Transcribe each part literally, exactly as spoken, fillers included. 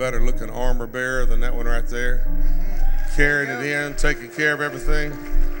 Better looking armor bearer than that one right there. Carrying it in, taking care of everything.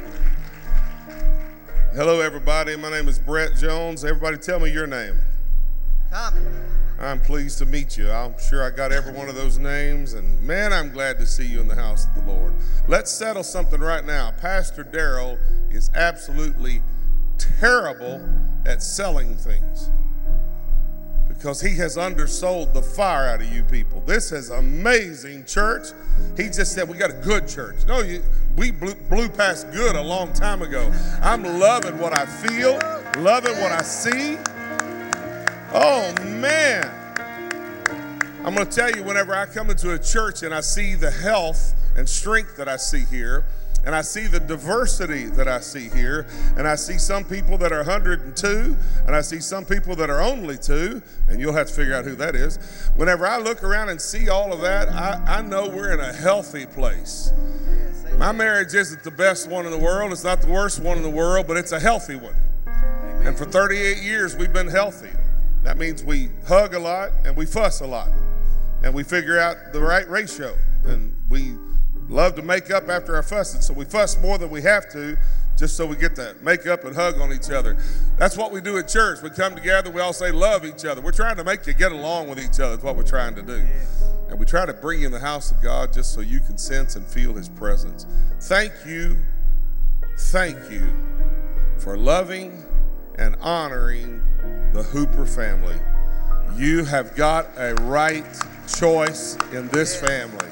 Hello, everybody. My name is Brett Jones. Everybody tell me your name. Tommy. I'm pleased to meet you. I'm sure I got every one of those names. And man, I'm glad to see you in the house of the Lord. Let's settle something right now. Pastor Darrell is absolutely terrible at selling things, because he has undersold the fire out of you people. This is amazing church. He just said, we got a good church. No, you, we blew, blew past good a long time ago. I'm loving what I feel, loving what I see. Oh, man. I'm going to tell you, whenever I come into a church and I see the health and strength that I see here, and I see the diversity that I see here, and I see some people that are one hundred two, and I see some people that are only two, and you'll have to figure out who that is. Whenever I look around and see all of that, I, I know we're in a healthy place. My marriage isn't the best one in the world. It's not the worst one in the world, but it's a healthy one. And for thirty-eight years, we've been healthy. That means we hug a lot, and we fuss a lot, and we figure out the right ratio, and we love to make up after our fussing, so we fuss more than we have to, just so we get to make up and hug on each other. That's what we do at church. We come together, we all say love each other. We're trying to make you get along with each other. That's what we're trying to do. And we try to bring you in the house of God just so you can sense and feel his presence. Thank you, thank you for loving and honoring the Hooper family. You have got a right choice in this family.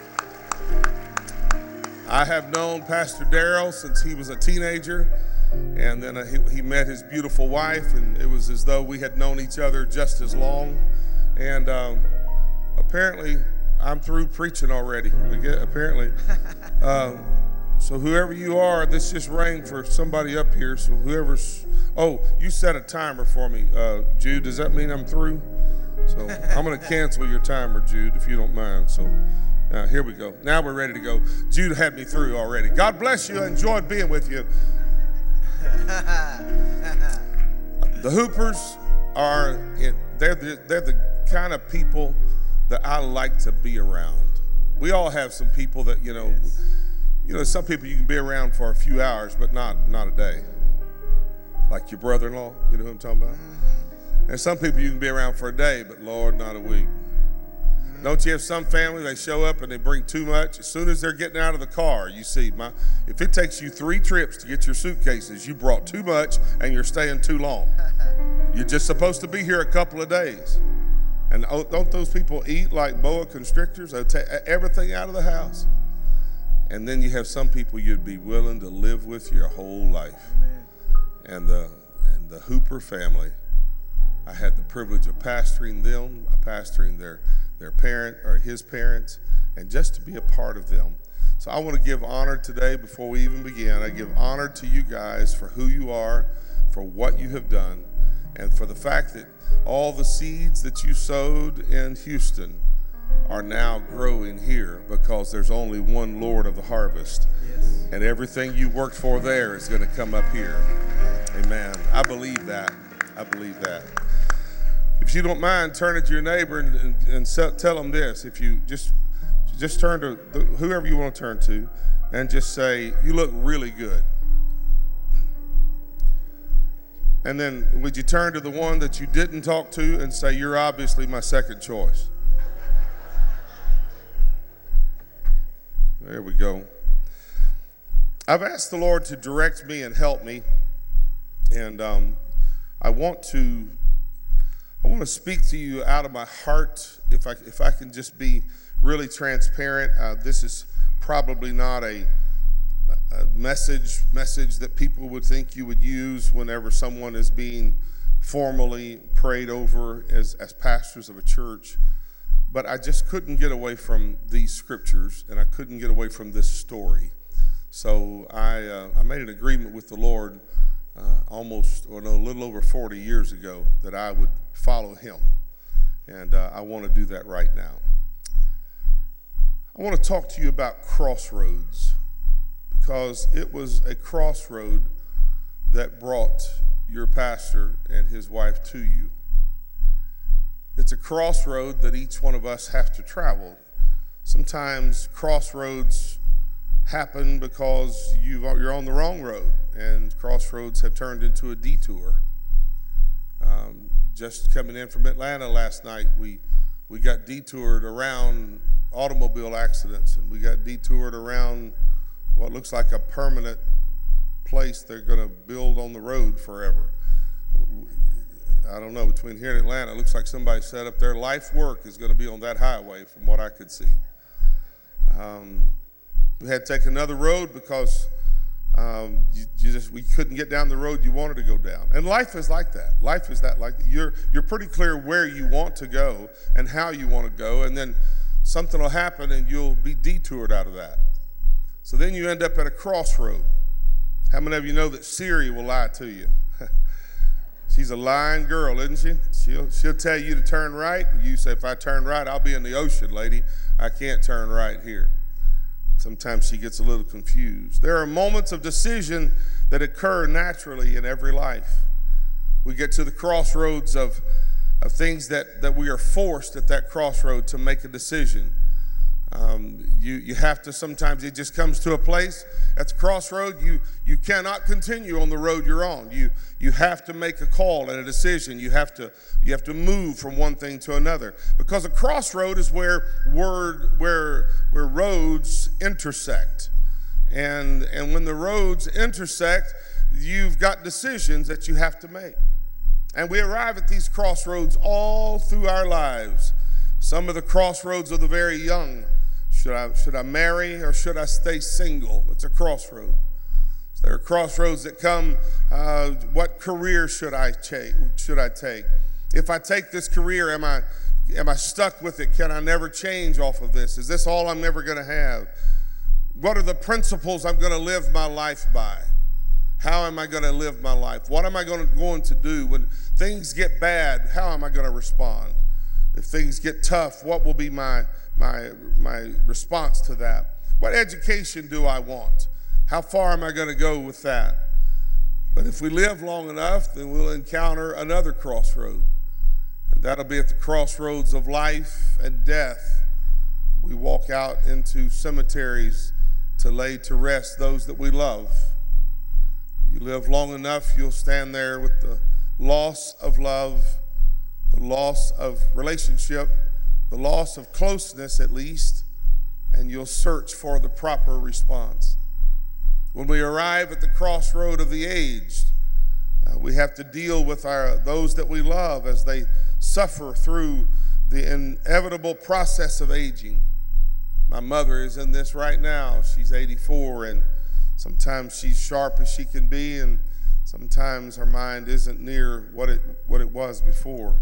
I have known Pastor Darrell since he was a teenager, and then uh, he, he met his beautiful wife, and it was as though we had known each other just as long. And um, apparently, I'm through preaching already. Apparently. Uh, so whoever you are, this just rang for somebody up here. So whoever's, oh, you set a timer for me, uh, Jude. Does that mean I'm through? So I'm going to cancel your timer, Jude, if you don't mind. So. Uh, here we go. Now we're ready to go. Jude had me through already. God bless you. I enjoyed being with you. The Hoopers are, in, they're, the, they're the kind of people that I like to be around. We all have some people that, you know, yes. you know, some people you can be around for a few hours, but not, not a day. Like your brother-in-law, you know who I'm talking about? Mm-hmm. And some people you can be around for a day, but Lord, not a week. Don't you have some family, they show up and they bring too much? As soon as they're getting out of the car, you see, my, if it takes you three trips to get your suitcases, you brought too much and you're staying too long. You're just supposed to be here a couple of days. And don't those people eat like boa constrictors? They take everything out of the house. And then you have some people you'd be willing to live with your whole life. Amen. And the, and the Hooper family, I had the privilege of pastoring them, pastoring their their parent or his parents, and just to be a part of them. So I want to give honor today before we even begin. I give honor to you guys for who you are, for what you have done, and for the fact that all the seeds that you sowed in Houston are now growing here, because there's only one Lord of the harvest. Yes. And everything you worked for there is going to come up here. Amen. I believe that. I believe that. If you don't mind, turn to your neighbor and, and, and tell them this. If you just just turn to the, whoever you want to turn to, and just say, you look really good. And then would you turn to the one that you didn't talk to and say, you're obviously my second choice. There we go. I've asked the Lord to direct me and help me, and um, I want to I want to speak to you out of my heart. If I if I can just be really transparent, uh, this is probably not a, a message message that people would think you would use whenever someone is being formally prayed over as, as pastors of a church. But I just couldn't get away from these scriptures, and I couldn't get away from this story. So I uh, I made an agreement with the Lord uh, almost, or no, a little over forty years ago, that I would follow him. And uh, I want to do that right now. I want to talk to you about crossroads, because it was a crossroad that brought your pastor and his wife to you. It's a crossroad that each one of us have to travel. Sometimes crossroads happen because you've, you're on the wrong road, and crossroads have turned into a detour. Um, just coming in from Atlanta last night, we we got detoured around automobile accidents, and we got detoured around what looks like a permanent place they're going to build on the road forever. I don't know, between here and Atlanta, it looks like somebody set up their life work is going to be on that highway from what I could see. Um, we had to take another road because um, you, you just we couldn't get down the road you wanted to go down. And life is like that. Life is that like that. You're you're pretty clear where you want to go and how you want to go, and then something will happen and you'll be detoured out of that. So then you end up at a crossroad. How many of you know that Siri will lie to you? She's a lying girl, isn't she? She'll, she'll tell you to turn right, and you say, if I turn right, I'll be in the ocean, lady. I can't turn right here. Sometimes she gets a little confused. There are moments of decision that occur naturally in every life. We get to the crossroads of, of things that, that we are forced at that crossroad to make a decision. Um, you, you have to, sometimes it just comes to a place at the crossroad, you, you cannot continue on the road you're on. You, you have to make a call and a decision. You have to, you have to move from one thing to another. Because a crossroad is where word, where, where roads intersect. And, and when the roads intersect, you've got decisions that you have to make. And we arrive at these crossroads all through our lives. Some of the crossroads are the very young. Should I, should I marry or should I stay single? It's a crossroad. So there are crossroads that come, uh, what career should I take? Should I take? If I take this career, am I, am I stuck with it? Can I never change off of this? Is this all I'm ever going to have? What are the principles I'm going to live my life by? How am I going to live my life? What am I going to, going to do when things get bad? How am I going to respond? If things get tough, what will be my, my, my response to that? What education do I want? How far am I going to go with that? But if we live long enough, then we'll encounter another crossroad. And that'll be at the crossroads of life and death. We walk out into cemeteries to lay to rest those that we love. You live long enough, you'll stand there with the loss of love, the loss of relationship, the loss of closeness at least, and you'll search for the proper response. When we arrive at the crossroad of the aged, uh, we have to deal with our those that we love as they suffer through the inevitable process of aging. My mother is in this right now. She's eighty-four, and sometimes she's sharp as she can be, and sometimes her mind isn't near what it what it was before.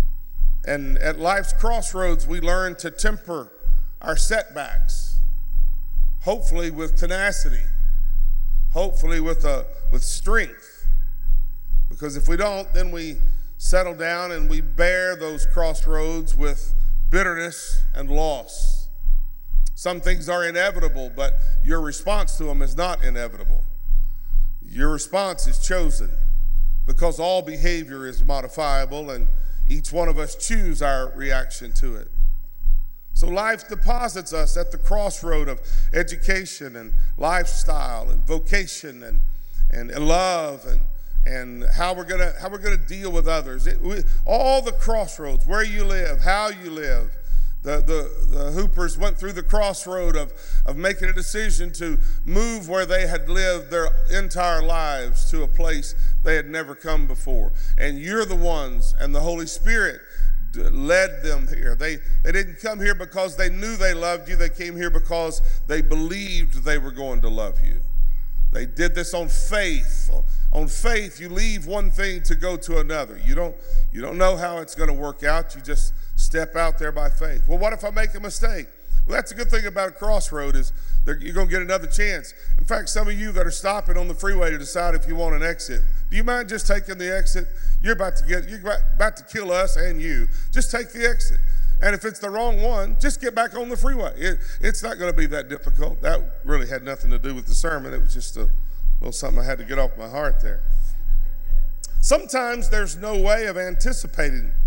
And at life's crossroads, we learn to temper our setbacks, hopefully with tenacity, hopefully with a with strength. Because if we don't, then we settle down and we bear those crossroads with bitterness and loss. Some things are inevitable, but your response to them is not inevitable. Your response is chosen, because all behavior is modifiable, and each one of us choose our reaction to it. So life deposits us at the crossroad of education and lifestyle and vocation and and love and and how we're gonna how we're gonna deal with others. It, we, all the crossroads, where you live, how you live. The, the, the Hoopers went through the crossroad of, of making a decision to move where they had lived their entire lives to a place they had never come before. And you're the ones, and the Holy Spirit led them here. They, they didn't come here because they knew they loved you. They came here because they believed they were going to love you. They did this on faith. On faith, you leave one thing to go to another. You don't, you don't know how it's going to work out. You just step out there by faith. Well, what if I make a mistake? Well, that's a good thing about a crossroad is you're going to get another chance. In fact, some of you that are stopping on the freeway to decide if you want an exit, do you mind just taking the exit? You're about to get, you're about to kill us and you. Just take the exit. And if it's the wrong one, just get back on the freeway. It, it's not going to be that difficult. That really had nothing to do with the sermon. It was just a little something I had to get off my heart there. Sometimes there's no way of anticipating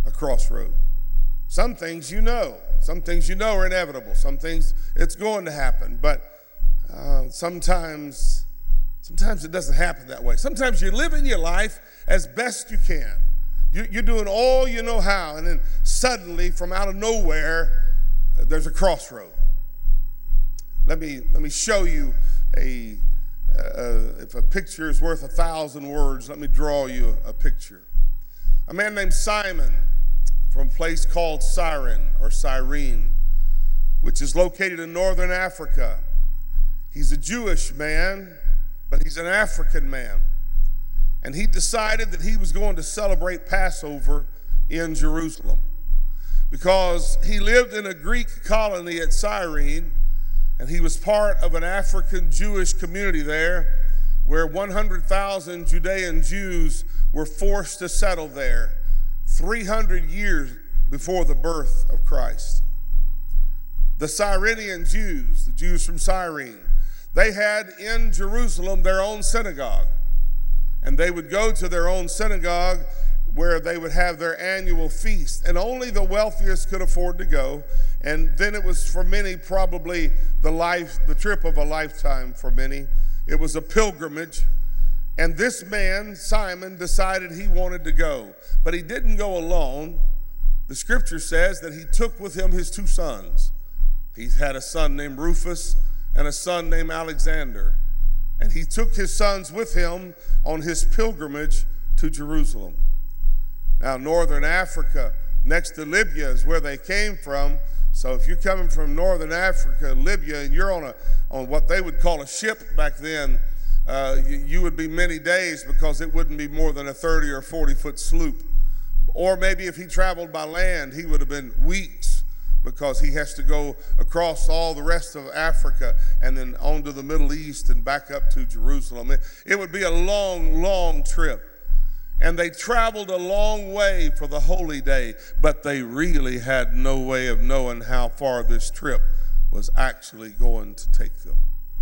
a crossroad. Some things you know. Some things you know are inevitable. Some things it's going to happen. But uh, sometimes, sometimes it doesn't happen that way. Sometimes you're living your life as best you can. You, you're doing all you know how, and then suddenly, from out of nowhere, uh, there's a crossroad. Let me let me show you a. Uh, if a picture is worth a thousand words, let me draw you a, a picture. A man named Simon from a place called Cyrene or Cyrene, which is located in northern Africa. He's a Jewish man, but he's an African man. And he decided that he was going to celebrate Passover in Jerusalem because he lived in a Greek colony at Cyrene, and he was part of an African Jewish community there where one hundred thousand Judean Jews were forced to settle there three hundred years before the birth of Christ. The Cyrenian Jews, the Jews from Cyrene, they had in Jerusalem their own synagogue. And they would go to their own synagogue where they would have their annual feast. And only the wealthiest could afford to go. And then it was for many probably the life, the trip of a lifetime for many. It was a pilgrimage. And this man, Simon, decided he wanted to go. But he didn't go alone. The scripture says that he took with him his two sons. He had a son named Rufus and a son named Alexander. And he took his sons with him on his pilgrimage to Jerusalem. Now, northern Africa, next to Libya, is where they came from. So if you're coming from northern Africa, Libya, and you're on a on what they would call a ship back then, uh, you, you would be many days because it wouldn't be more than a thirty or forty foot sloop. Or maybe if he traveled by land, he would have been weeks because he has to go across all the rest of Africa and then on to the Middle East and back up to Jerusalem. It, it would be a long, long trip. And they traveled a long way for the holy day, but they really had no way of knowing how far this trip was actually going to take them.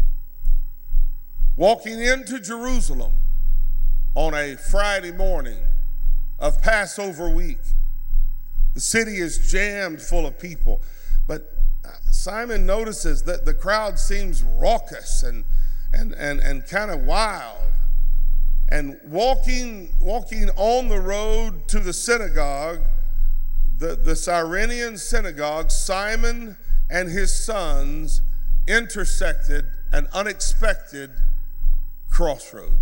Walking into Jerusalem on a Friday morning of Passover week, the city is jammed full of people, but Simon notices that the crowd seems raucous and, and, and, and kind of wild. And walking, walking on the road to the synagogue, the, the Cyrenian synagogue, Simon and his sons intersected an unexpected crossroad.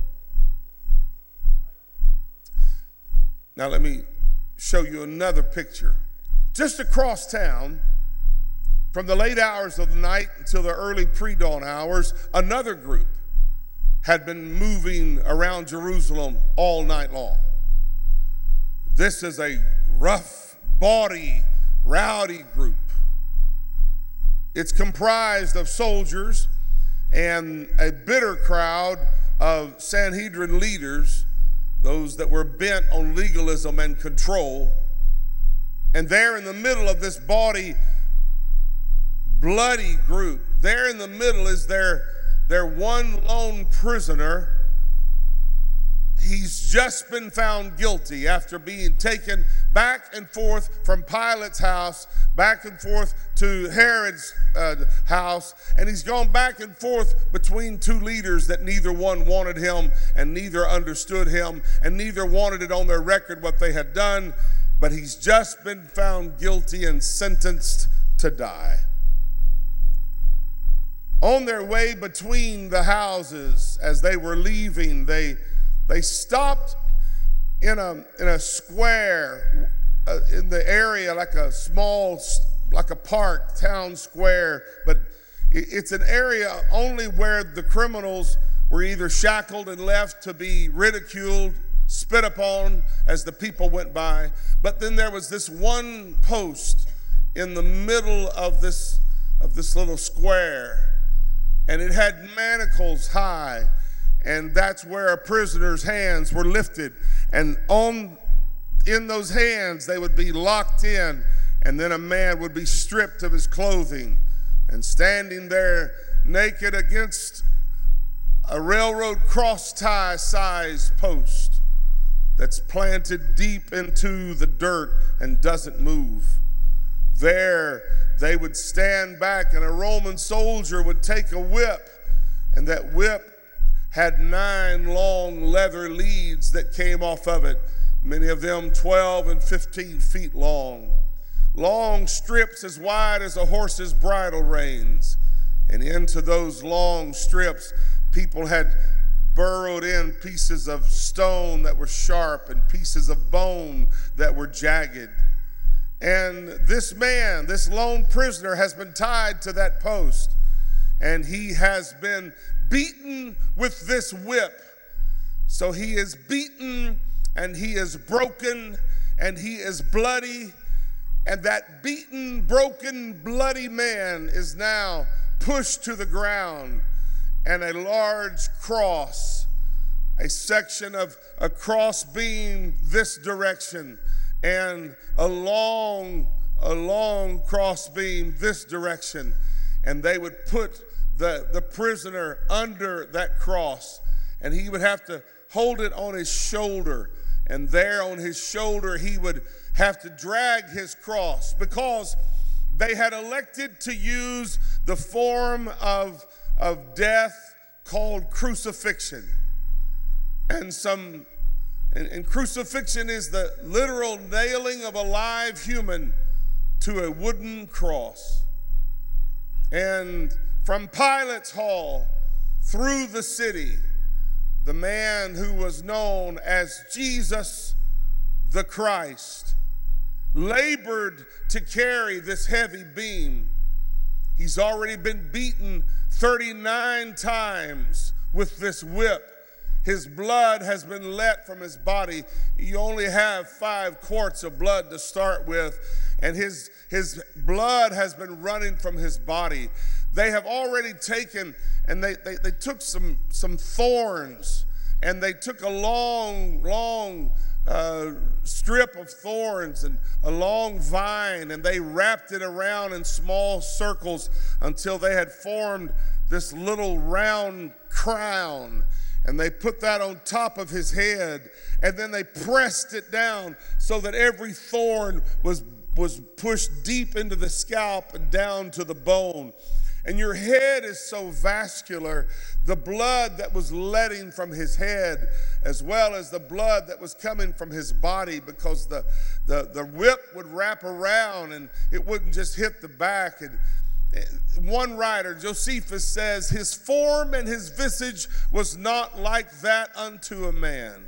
Now let me show you another picture. Just across town, from the late hours of the night until the early pre-dawn hours, another group had been moving around Jerusalem all night long. This is a rough, bawdy, rowdy group. It's comprised of soldiers and a bitter crowd of Sanhedrin leaders, those that were bent on legalism and control. And there in the middle of this bawdy, bloody group, there in the middle is their Their one lone prisoner. He's just been found guilty after being taken back and forth from Pilate's house, back and forth to Herod's uh, house, and he's gone back and forth between two leaders that neither one wanted him and neither understood him and neither wanted it on their record what they had done, but he's just been found guilty and sentenced to die. On their way between the houses, as they were leaving, they they stopped in a in a square uh, in the area, like a small, like a park, town square. But it, it's an area only where the criminals were either shackled and left to be ridiculed, spit upon as the people went by. But then there was this one post in the middle of this of this little square. And it had manacles high, and that's where a prisoner's hands were lifted. And on in those hands, they would be locked in, and then a man would be stripped of his clothing and standing there naked against a railroad cross-tie size post. that's planted deep into the dirt and doesn't move. There they would stand back, and a Roman soldier would take a whip, and that whip had nine long leather leads that came off of it, many of them twelve and fifteen feet long. Long strips as wide as a horse's bridle reins. And into those long strips, people had burrowed in pieces of stone that were sharp and pieces of bone that were jagged. And this man, this lone prisoner, has been tied to that post, and he has been beaten with this whip. So he is beaten, and he is broken, and he is bloody, and that beaten, broken, bloody man is now pushed to the ground, and a large cross, a section of a cross beam this direction, and a long, a long cross beam this direction, and they would put the, the prisoner under that cross, and he would have to hold it on his shoulder, and there on his shoulder he would have to drag his cross, because they had elected to use the form of, of death called crucifixion. And some and, and crucifixion is the literal nailing of a live human to a wooden cross. And from Pilate's hall through the city, the man who was known as Jesus the Christ labored to carry this heavy beam. He's already been beaten thirty-nine times with this whip. His blood has been let from his body. You only have five quarts of blood to start with, and his, his blood has been running from his body. They have already taken, and they, they, they took some, some thorns, and they took a long, long uh, strip of thorns and a long vine, and they wrapped it around in small circles until they had formed this little round crown. And they put that on top of his head, and then they pressed it down so that every thorn was, was pushed deep into the scalp and down to the bone. And your head is so vascular, the blood that was letting from his head, as well as the blood that was coming from his body, because the, the, the whip would wrap around and it wouldn't just hit the back. And one writer, Josephus, says, his form and his visage was not like that unto a man.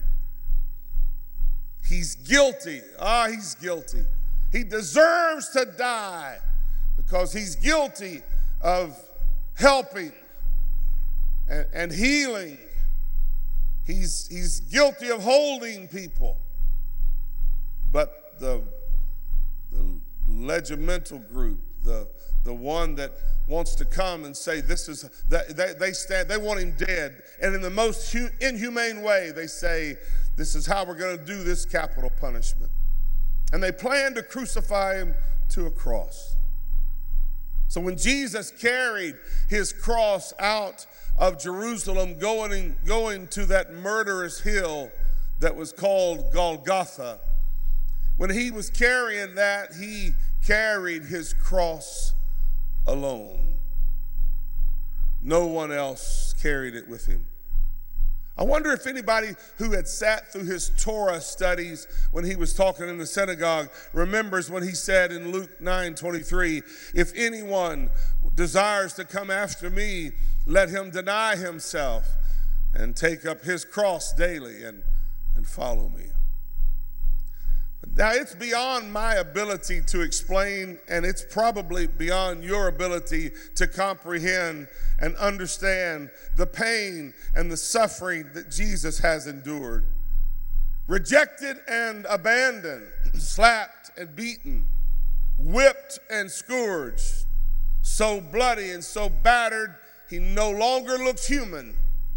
He's guilty. Ah, he's guilty. He deserves to die because he's guilty of helping and, and healing. He's, he's guilty of holding people. But the, the regimental group, the The one that wants to come and say this is, they, they stand, they want him dead. And in the most hu- inhumane way, they say, this is how we're going to do this capital punishment. And they plan to crucify him to a cross. So when Jesus carried his cross out of Jerusalem, going, going to that murderous hill that was called Golgotha, when he was carrying that, he carried his cross alone. No one else carried it with him. I wonder if anybody who had sat through his Torah studies when he was talking in the synagogue remembers when he said in Luke nine twenty-three, if anyone desires to come after me, let him deny himself and take up his cross daily and, and follow me. Now, it's beyond my ability to explain, and it's probably beyond your ability to comprehend and understand the pain and the suffering that Jesus has endured. Rejected and abandoned, slapped and beaten, whipped and scourged, so bloody and so battered, he no longer looks human.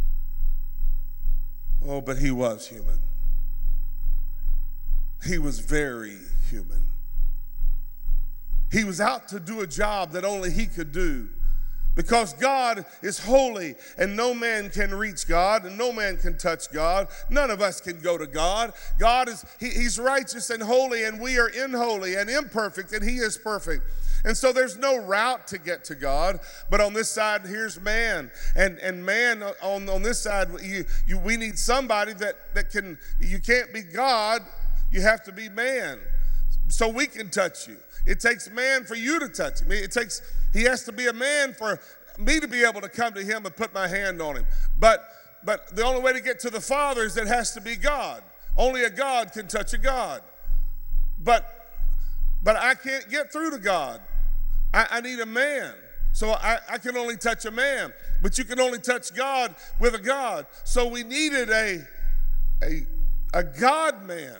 Oh, but he was human. He was very human. He was out to do a job that only he could do, Because God is holy and no man can reach God and no man can touch God. None of us can go to God. God is, he, he's righteous and holy, and we are unholy and imperfect, and he is perfect. And so there's no route to get to God. But on this side, here's man. And and man, on, on this side, you, you, we need somebody that, that can, you can't be God, you have to be man. So we can touch you. It takes man for you to touch him. It takes, he has to be a man for me to be able to come to him and put my hand on him. But but the only way to get to the Father is it has to be God. Only a God can touch a God. But but I can't get through to God. I, I need a man. So I, I can only touch a man. But you can only touch God with a God. So we needed a a, a God man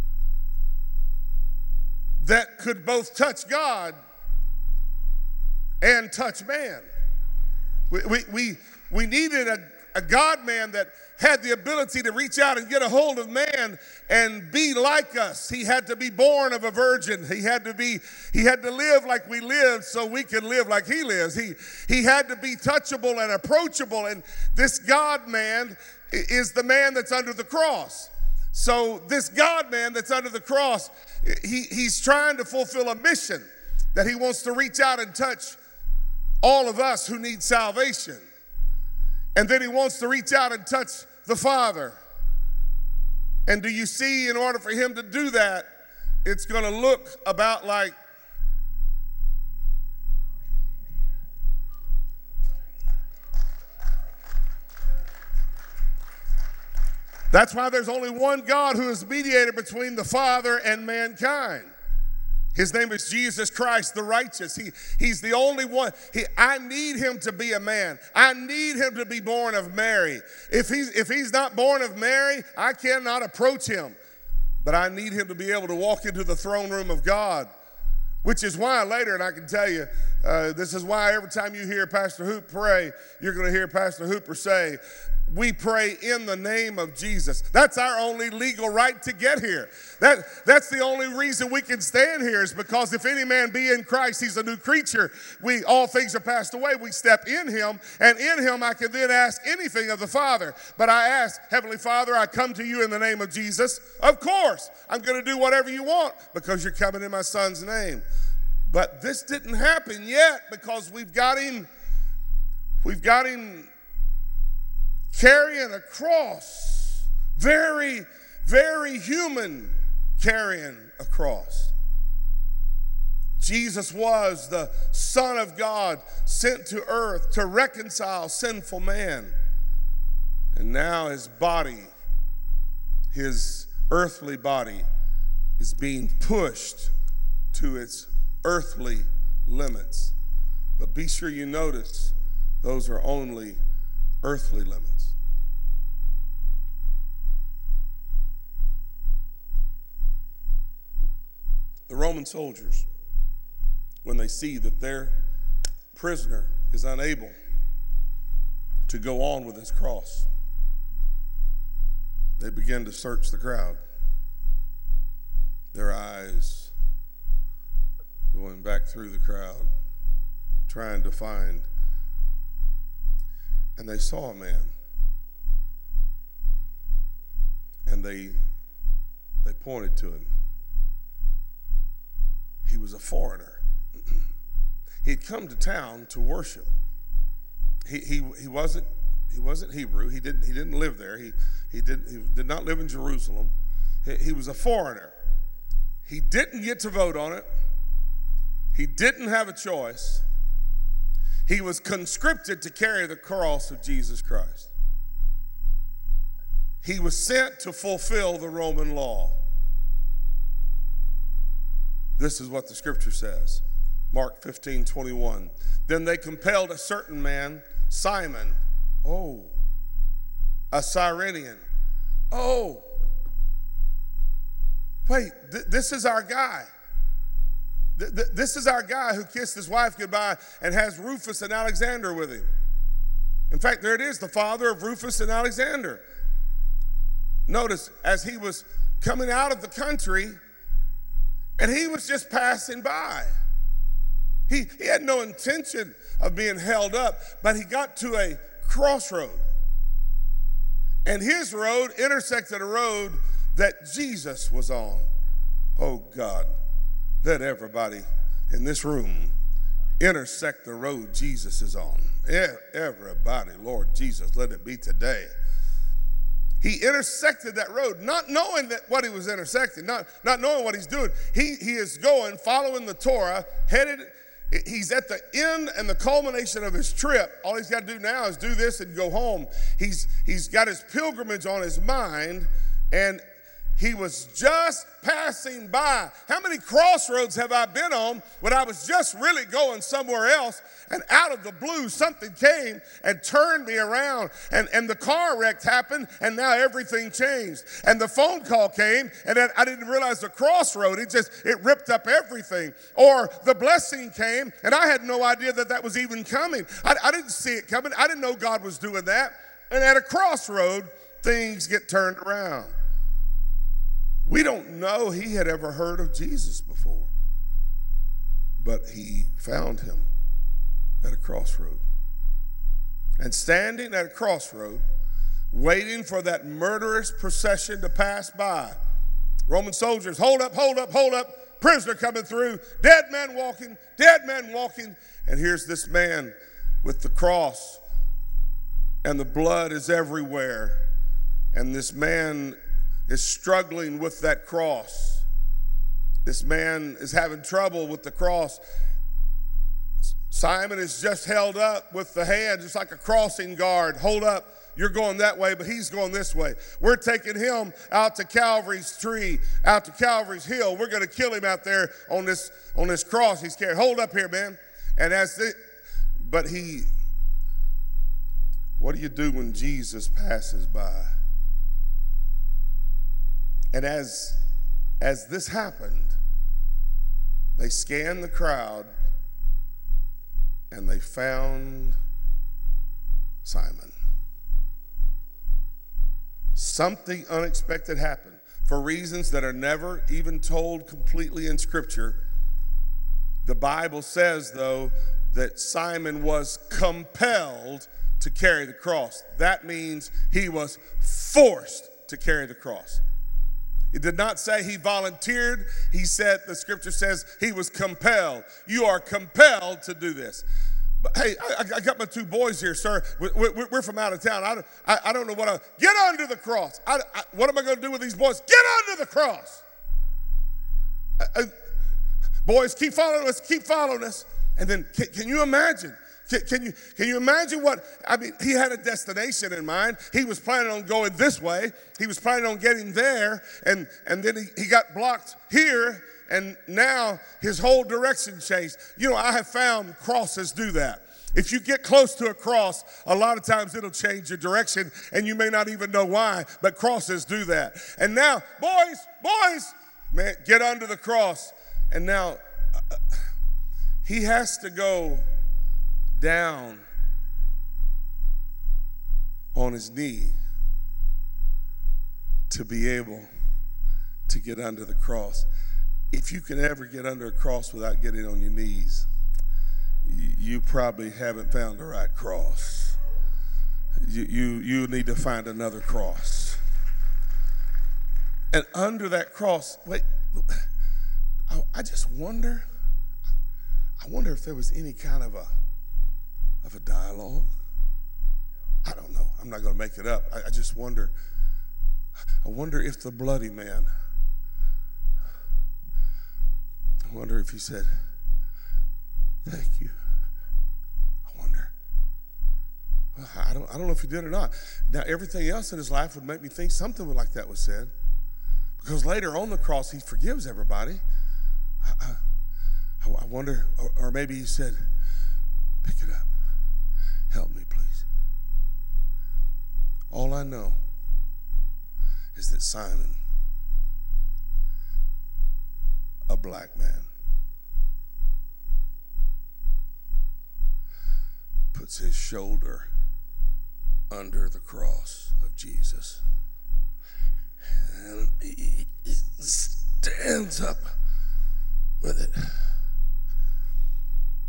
that could both touch God and touch man. We, we, we, we needed a, a God man that had the ability to reach out and get a hold of man and be like us. He had to be born of a virgin. He had to be, he had to live like we lived so we could live like he lives. He, he had to be touchable and approachable. And this God man is the man that's under the cross. So this God man that's under the cross, he, he's trying to fulfill a mission that he wants to reach out and touch all of us who need salvation. And then he wants to reach out and touch the Father. And do you see, in order for him to do that, it's going to look about like that's why there's only one God who is mediator between the Father and mankind. His name is Jesus Christ, the righteous. He, he's the only one. He, I need him to be a man. I need him to be born of Mary. If he's, if he's not born of Mary, I cannot approach him. But I need him to be able to walk into the throne room of God, which is why later, and I can tell you, uh, this is why every time you hear Pastor Hoop pray, you're going to hear Pastor Hooper say, we pray in the name of Jesus. That's our only legal right to get here. That, that's the only reason we can stand here, is because if any man be in Christ, he's a new creature. We, all things are passed away. We step in him, and in him I can then ask anything of the Father. But I ask, Heavenly Father, I come to you in the name of Jesus. Of course, I'm going to do whatever you want because you're coming in my son's name. But this didn't happen yet because we've got him, we've got him carrying a cross, very, very human carrying a cross. Jesus was the Son of God sent to earth to reconcile sinful man. And now his body, his earthly body, is being pushed to its earthly limits. But be sure you notice those are only earthly limits. The Roman soldiers, when they see that their prisoner is unable to go on with his cross, they begin to search the crowd, their eyes going back through the crowd, trying to find. And they saw a man, and they they pointed to him. He was a foreigner. He'd come to town to worship. He he he wasn't he wasn't Hebrew. He didn't he didn't live there. He he did he did not live in Jerusalem. He, he was a foreigner. He didn't get to vote on it. He didn't have a choice. He was conscripted to carry the cross of Jesus Christ. He was sent to fulfill the Roman law. This is what the scripture says. Mark fifteen twenty-one. Then they compelled a certain man, Simon, oh, a Cyrenian. Oh, wait, th- this is our guy. Th- th- this is our guy who kissed his wife goodbye and has Rufus and Alexander with him. In fact, there it is, the father of Rufus and Alexander. Notice, as he was coming out of the country, and he was just passing by. He, he had no intention of being held up, but he got to a crossroad. And his road intersected a road that Jesus was on. Oh God, let everybody in this room intersect the road Jesus is on. Yeah, everybody, Lord Jesus, let it be today. He intersected that road, not knowing that what he was intersecting, not, not knowing what he's doing. He, he is going, following the Torah, headed, he's at the end and the culmination of his trip. All he's got to do now is do this and go home. He's, he's got his pilgrimage on his mind, and he was just passing by. How many crossroads have I been on when I was just really going somewhere else, and out of the blue something came and turned me around, and, and the car wreck happened, and now everything changed. And the phone call came, and then I didn't realize the crossroad, it just, it ripped up everything. Or the blessing came, and I had no idea that that was even coming. I, I didn't see it coming. I didn't know God was doing that. And at a crossroad, things get turned around. We don't know he had ever heard of Jesus before, but he found him at a crossroad. And standing at a crossroad, waiting for that murderous procession to pass by, Roman soldiers, hold up, hold up, hold up, prisoner coming through, dead man walking, dead man walking, and here's this man with the cross, and the blood is everywhere, and this man is struggling with that cross. This man is having trouble with the cross. Simon is just held up with the hand, just like a crossing guard. Hold up, you're going that way, but he's going this way. We're taking him out to Calvary's tree, out to Calvary's hill. We're going to kill him out there on this, on this cross he's carrying. Hold up here, man. And as the, but he, what do you do when Jesus passes by? And as, as this happened, they scanned the crowd and they found Simon. Something unexpected happened for reasons that are never even told completely in Scripture. The Bible says, though, that Simon was compelled to carry the cross. That means he was forced to carry the cross. It did not say he volunteered. He said, the Scripture says he was compelled. You are compelled to do this. But hey, I, I got my two boys here, sir. We're, we're from out of town. I don't, I, I don't know what I, get under the cross. I, I, what am I going to do with these boys? Get under the cross. I, I, boys, keep following us, keep following us. And then, can, can you imagine? Can, can you can you imagine what, I mean, he had a destination in mind. He was planning on going this way. He was planning on getting there, and, and then he, he got blocked here, and now his whole direction changed. You know, I have found crosses do that. If you get close to a cross, a lot of times it'll change your direction, and you may not even know why, but crosses do that. And now, boys, boys, man, get under the cross. And now, uh, he has to go down on his knee to be able to get under the cross. If you can ever get under a cross without getting on your knees, you probably haven't found the right cross. You, you, you need to find another cross. And under that cross, wait, I, I just wonder, I wonder if there was any kind of a of a dialogue. I don't know. I'm not going to make it up. I, I just wonder. I wonder if the bloody man, I wonder if he said, thank you. I wonder. Well, I don't, I don't know if he did or not. Now, everything else in his life would make me think something like that was said. Because later on the cross, he forgives everybody. I, I, I wonder, or, or maybe he said, pick it up. Help me, please. All I know is that Simon, a black man, puts his shoulder under the cross of Jesus, and he stands up with it.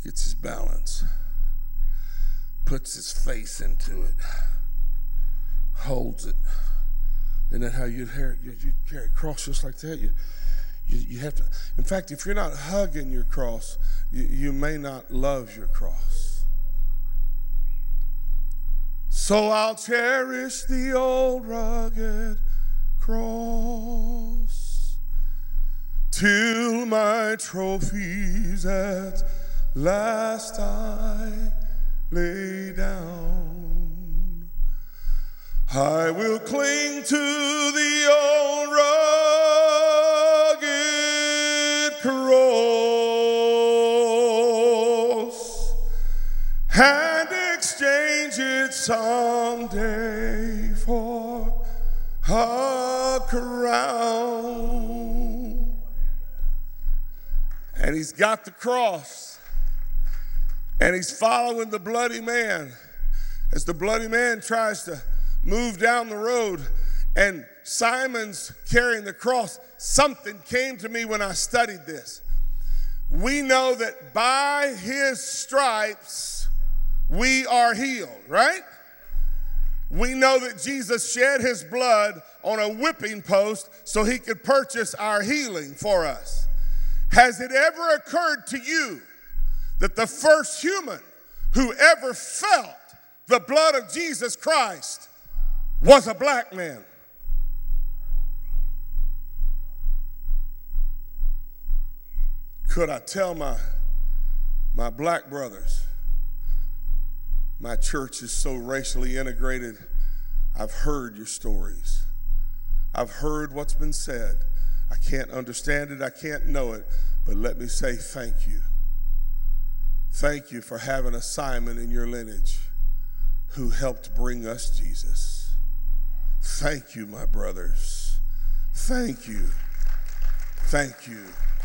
gets his balance, puts his face into it, holds it. Isn't that how you'd, you'd carry a cross just like that? You, you, you have to. In fact, if you're not hugging your cross, you, you may not love your cross. So I'll cherish the old rugged cross till my trophies at last I lay down. I will cling to the old rugged cross and exchange it someday for a crown. And he's got the cross, and he's following the bloody man as the bloody man tries to move down the road, and Simon's carrying the cross. Something came to me when I studied this. We know that by his stripes we are healed, right? We know that Jesus shed his blood on a whipping post so he could purchase our healing for us. Has it ever occurred to you that the first human who ever felt the blood of Jesus Christ was a black man? Could I tell my, my black brothers, my church is so racially integrated, I've heard your stories. I've heard what's been said. I can't understand it, I can't know it, but let me say thank you. Thank you for having a Simon in your lineage who helped bring us Jesus. Thank you, my brothers. Thank you. Thank you.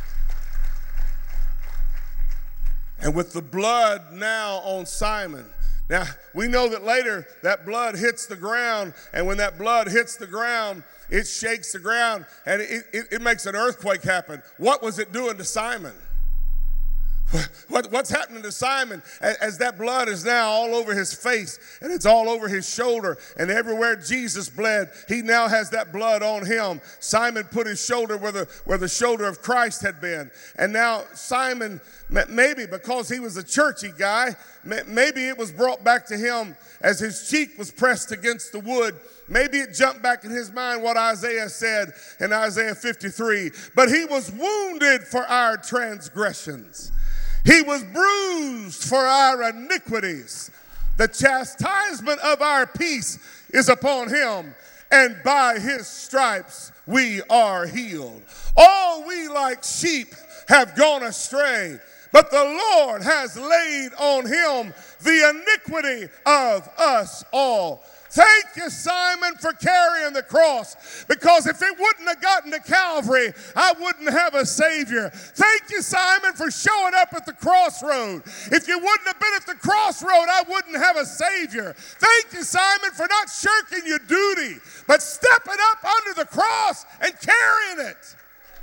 And with the blood now on Simon, now we know that later that blood hits the ground, and when that blood hits the ground, it shakes the ground and it, it, it makes an earthquake happen. What was it doing to Simon? What, what's happening to Simon as, as that blood is now all over his face and it's all over his shoulder, and everywhere Jesus bled, he now has that blood on him. Simon put his shoulder where the, where the shoulder of Christ had been. And now Simon, maybe because he was a churchy guy, maybe it was brought back to him as his cheek was pressed against the wood. Maybe it jumped back in his mind what Isaiah said in Isaiah fifty-three. But he was wounded for our transgressions. He was bruised for our iniquities. The chastisement of our peace is upon him, and by his stripes we are healed. All we like sheep have gone astray, but the Lord has laid on him the iniquity of us all. Thank you, Simon, for carrying the cross, because if it wouldn't have gotten to Calvary, I wouldn't have a Savior. Thank you, Simon, for showing up at the crossroad. If you wouldn't have been at the crossroad, I wouldn't have a Savior. Thank you, Simon, for not shirking your duty, but stepping up under the cross and carrying it.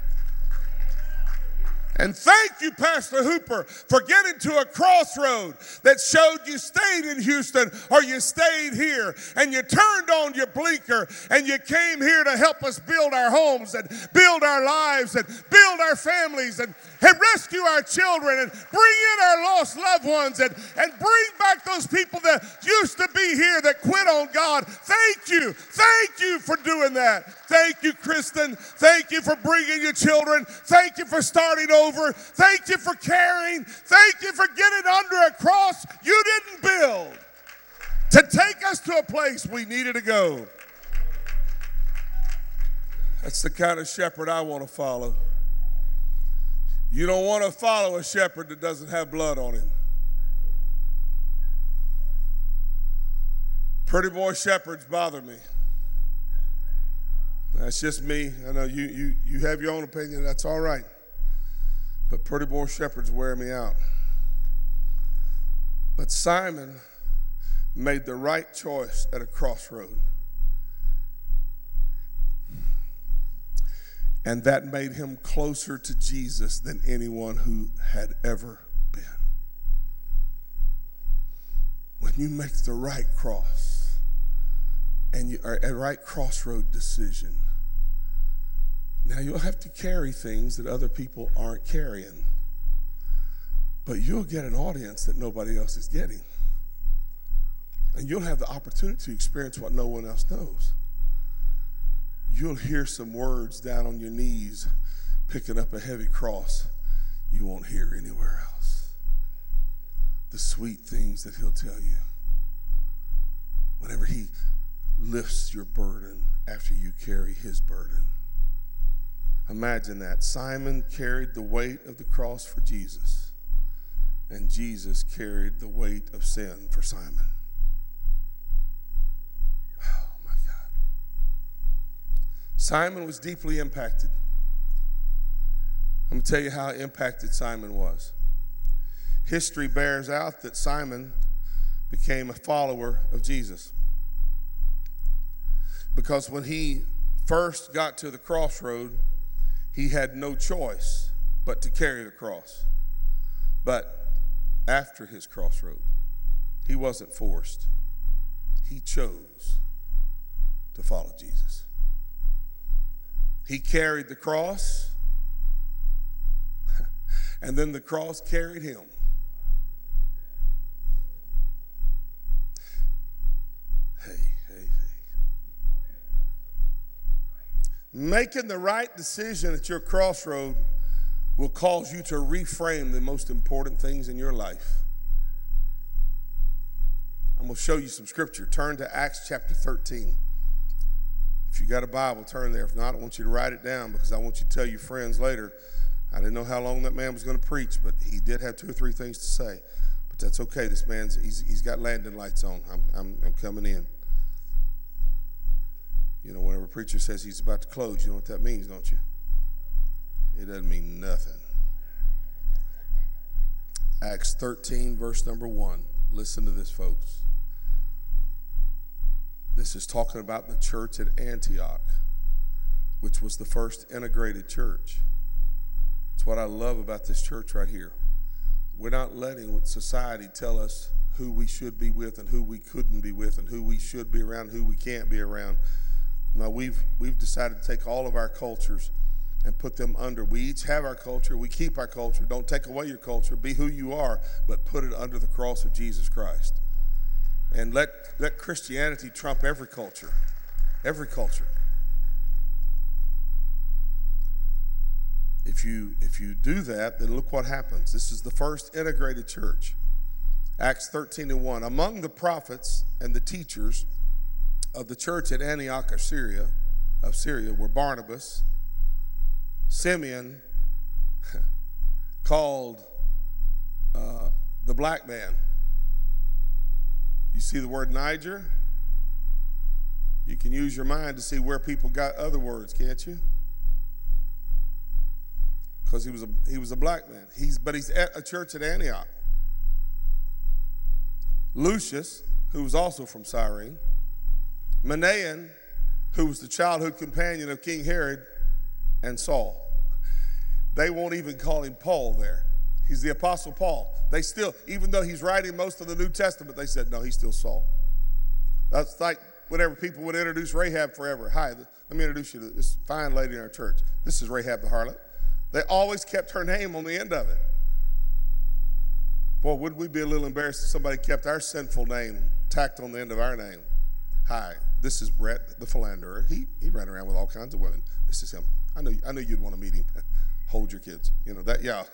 And thank you, Pastor Hooper, for getting to a crossroad that showed you stayed in Houston or you stayed here, and you turned on your blinker and you came here to help us build our homes and build our lives and build our families and, and rescue our children and bring in our lost loved ones and, and bring back those people that used to be here that quit on God. Thank you. Thank you for doing that. Thank you, Kristen. Thank you for bringing your children. Thank you for starting over. Thank you for caring. Thank you for getting under a cross you didn't build to take us to a place we needed to go. That's the kind of shepherd I want to follow. You don't want to follow a shepherd that doesn't have blood on him. Pretty boy shepherds bother me. That's just me. I know you, you, you have your own opinion. That's all right. But pretty boy shepherds wear me out. But Simon made the right choice at a crossroad. And that made him closer to Jesus than anyone who had ever been. you make the right cross and you are a right crossroad decision, now you'll have to carry things that other people aren't carrying, but you'll get an audience that nobody else is getting. And you'll have the opportunity to experience what no one else knows. You'll hear some words down on your knees picking up a heavy cross you won't hear anywhere else. The sweet things that he'll tell you whenever he lifts your burden after you carry his burden. Imagine that. Simon carried the weight of the cross for Jesus, and Jesus carried the weight of sin for Simon. Oh my God. Simon was deeply impacted. I'm going to tell you how impacted Simon was. History bears out that Simon became a follower of Jesus, because when he first got to the crossroad, he had no choice but to carry the cross. But after his crossroad, he wasn't forced. He chose to follow Jesus. He carried the cross, and then the cross carried him. Hey, hey, hey. Making the right decision at your crossroad will cause you to reframe the most important things in your life. I'm going to show you some scripture. Turn to Acts chapter thirteen. If you got a Bible, turn there. If not, I want you to write it down, because I want you to tell your friends later, I didn't know how long that man was going to preach, but he did have two or three things to say. But that's okay. This man's, he's, he's got landing lights on. I'm, I'm, I'm coming in. You know, whenever a preacher says he's about to close, you know what that means, don't you? It doesn't mean nothing. Acts thirteen, verse number one. Listen to this, folks. This is talking about the church at Antioch, which was the first integrated church. It's what I love about this church right here. We're not letting society tell us who we should be with and who we couldn't be with and who we should be around and who we can't be around. Now, we've we've decided to take all of our cultures and put them under. We each have our culture. We keep our culture. Don't take away your culture. Be who you are, but put it under the cross of Jesus Christ. And let, let Christianity trump every culture. Every culture. If you, if you do that, then look what happens. This is the first integrated church. Acts thirteen and one. Among the prophets and the teachers of the church at Antioch of Syria, of Syria were Barnabas, Simeon, called uh, the black man. You see the word Niger? You can use your mind to see where people got other words, can't you? Because he was a he was a black man. He's but he's at a church at Antioch. Lucius, who was also from Cyrene, Manaen, who was the childhood companion of King Herod, and Saul. They won't even call him Paul there. He's the Apostle Paul. They still, even though he's writing most of the New Testament, they said, no, he's still Saul. That's like whenever people would introduce Rahab forever. Hi, let me introduce you to this fine lady in our church. This is Rahab the harlot. They always kept her name on the end of it. Boy, would we be a little embarrassed if somebody kept our sinful name tacked on the end of our name? Hi, this is Brett the philanderer. He he ran around with all kinds of women. This is him. I knew I knew you'd want to meet him. Hold your kids. You know that. Yeah.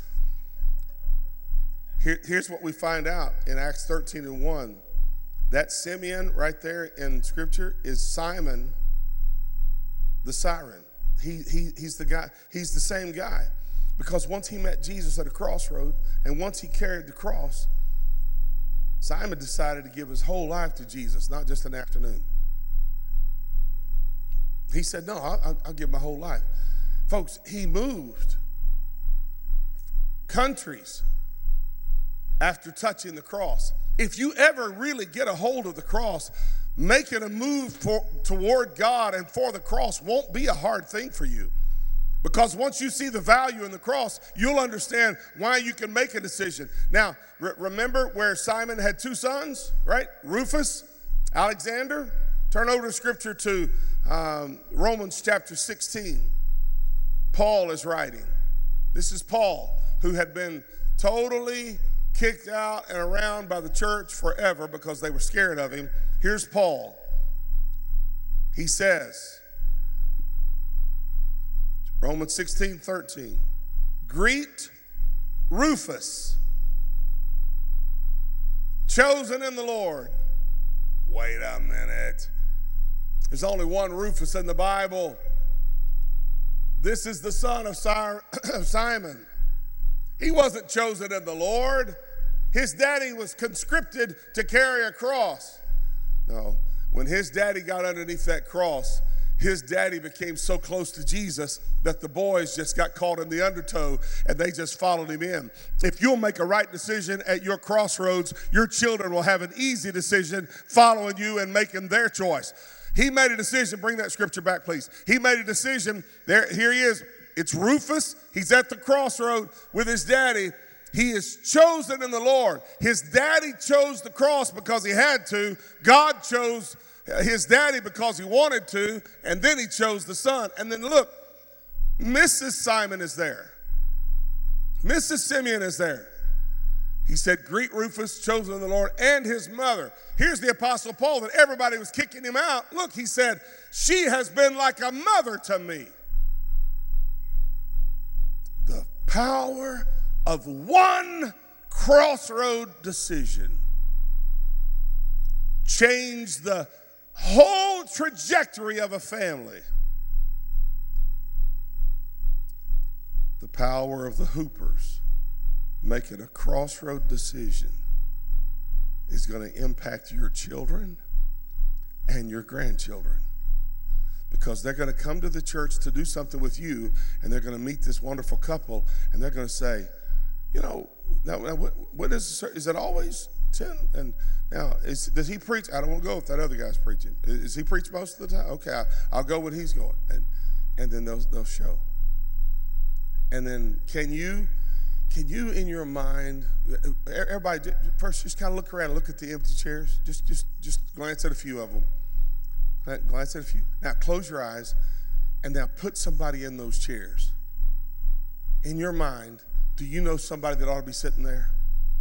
Here, here's what we find out in Acts thirteen and one. That Simeon right there in Scripture is Simon the Cyrene. He he he's the guy. He's the same guy, because once he met Jesus at a crossroad, and once he carried the cross, Simon decided to give his whole life to Jesus, not just an afternoon. He said, no, I'll, I'll give my whole life. Folks, he moved countries after touching the cross. If you ever really get a hold of the cross, making a move for, toward God and for the cross won't be a hard thing for you. Because once you see the value in the cross, you'll understand why you can make a decision. Now, re- remember where Simon had two sons, right? Rufus, Alexander. Turn over to scripture to um, Romans chapter sixteen. Paul is writing. This is Paul, who had been totally kicked out and around by the church forever because they were scared of him. Here's Paul. He says, Romans sixteen thirteen, greet Rufus, chosen in the Lord. Wait a minute. There's only one Rufus in the Bible. This is the son of Simon. He wasn't chosen in the Lord. His daddy was conscripted to carry a cross. No, when his daddy got underneath that cross, his daddy became so close to Jesus that the boys just got caught in the undertow and they just followed him in. If you'll make a right decision at your crossroads, your children will have an easy decision following you and making their choice. He made a decision. Bring that scripture back, please. He made a decision. There, here he is. It's Rufus. He's at the crossroad with his daddy. He is chosen in the Lord. His daddy chose the cross because he had to. God chose his daddy because he wanted to, and then he chose the son. And then look, Missus Simon is there. Missus Simeon is there. He said, greet Rufus, chosen in the Lord, and his mother. Here's the Apostle Paul that everybody was kicking him out. Look, he said, she has been like a mother to me. The power of one crossroad decision changed the whole trajectory of a family. The power of the Hoopers making a crossroad decision is going to impact your children and your grandchildren, because they're going to come to the church to do something with you, and they're going to meet this wonderful couple, and they're going to say, you know, now, now what, what is, is it always ten? And now, is, does he preach? I don't want to go if that other guy's preaching. Is, is he preach most of the time? Okay, I, I'll go when he's going. And, and then they'll, they'll show. And then can you, can you in your mind, everybody, first just kind of look around and look at the empty chairs. Just, just, just glance at a few of them. Glance at a few. Now close your eyes and now put somebody in those chairs. In your mind, do you know somebody that ought to be sitting there?